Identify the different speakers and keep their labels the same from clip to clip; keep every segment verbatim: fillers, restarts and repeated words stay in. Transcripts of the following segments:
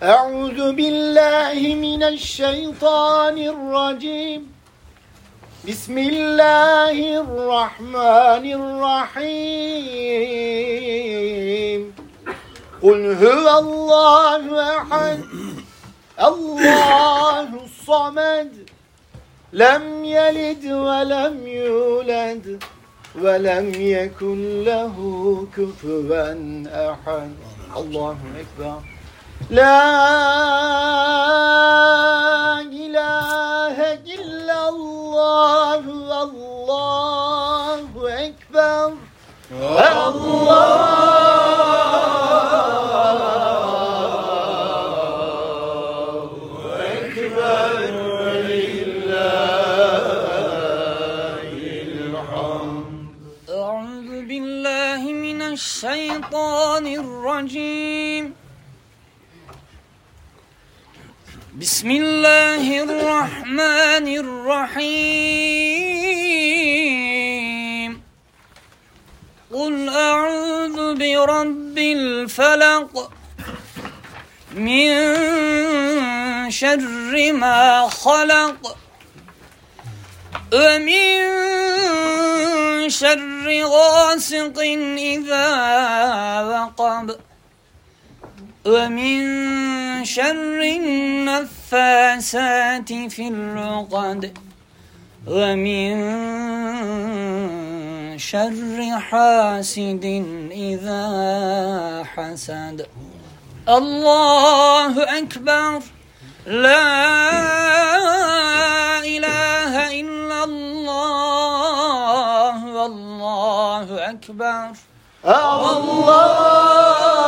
Speaker 1: أعوذ بالله من الشيطان الرجيم. بسم الله الرحمن الرحيم. قل هو الله أحد الله الصمد لم يلد ولم يولد ولم يكن له كفوا أحد. الله أكبر. لا إله إلا الله. الله أكبر. الله
Speaker 2: الشيطان الرجيم. بسم الله الرحمن الرحيم. قل أعوذ برب الفلق من شر ما خلق ومن شر غاسق إذا وقب ومن شر النفاثات في العقد ومن شر حاسد إذا حسد. الله أكبر. لا إله إلا الله. والله أكبر.
Speaker 1: الله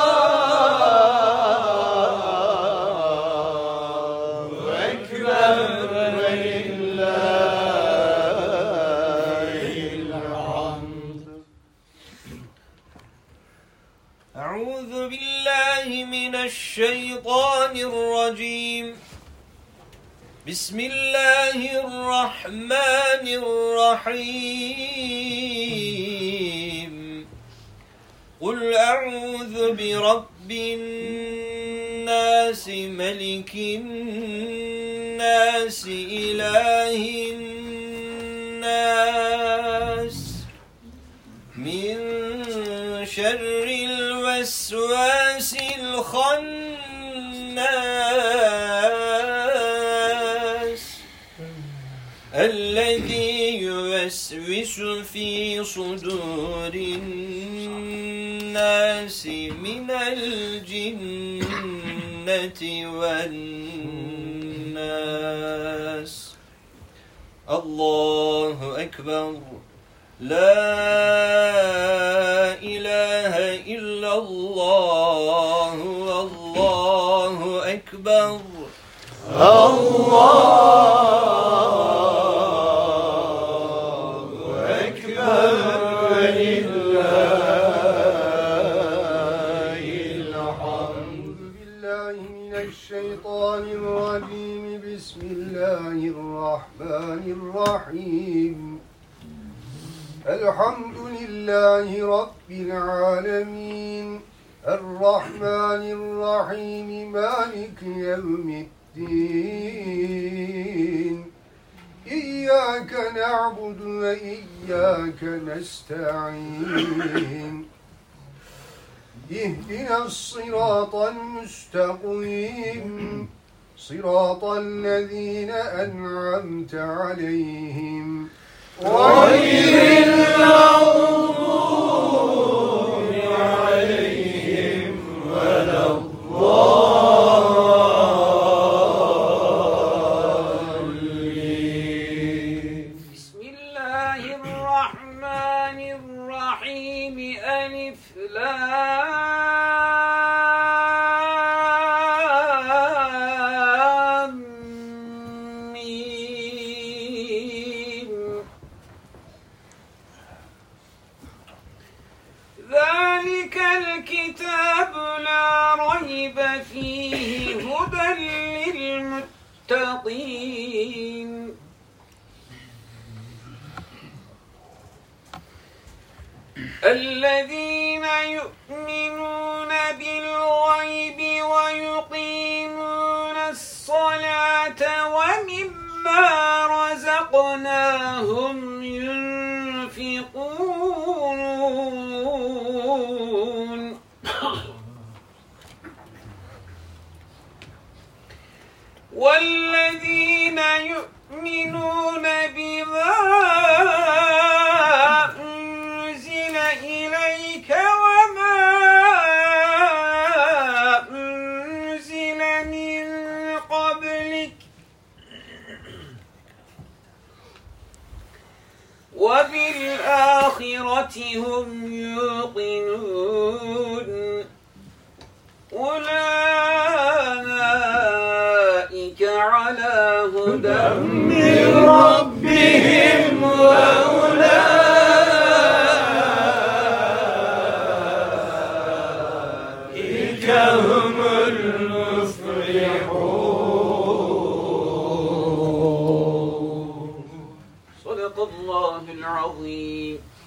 Speaker 3: أعوذ بالله من الشيطان الرجيم. بسم الله الرحمن الرحيم. قل أعوذ برب الناس ملك الناس إله الناس من شر الوسواس الخناس الذي يوسوس في صدور الناس من الجنة والناس. الله أكبر. لا إله إلا الله. والله أكبر.
Speaker 1: الله أكبر ولله الحمد. بالله من الشيطان الرجيم. بسم الله الرحمن الرحيم. الحمد لله رب العالمين الرحمن الرحيم مالك يوم الدين. إياك نعبد وإياك نستعين. اهدنا الصراط المستقيم صراط الذين أنعمت عليهم غير المغضوب عليهم ولا الضالين.
Speaker 2: بسم الله الرحمن الرحيم. ألف لام ذلك الكتاب لا ريب فيه هدى للمتقين. الذين يؤمنون بالغيب ويقيمون ومما رزقناهم ينفقون والذين يؤمنون بما أنزل إليك وما أنزل من قبلك وبالآخرة هم يوقنون أولئك على هدى
Speaker 1: من ربهم وأولئك هم المفلحون.
Speaker 2: صدق الله العظيم.